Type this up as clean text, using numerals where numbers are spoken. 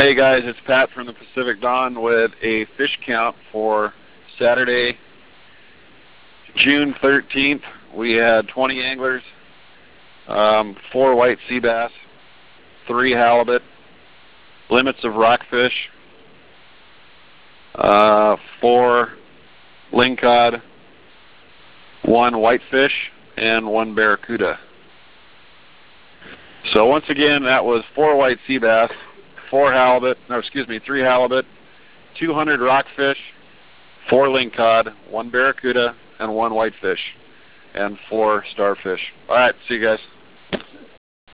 Hey guys, it's Pat from the Pacific Dawn with a fish count for Saturday, June 13th. We had 20 anglers, 4 white sea bass, 3 halibut, limits of rockfish, 4 lingcod, 1 whitefish, and 1 barracuda. So once again, that was 4 white sea bass, 3 halibut, 200 rockfish, 4 lingcod, 1 barracuda, and 1 whitefish, and 4 starfish. All right, see you guys.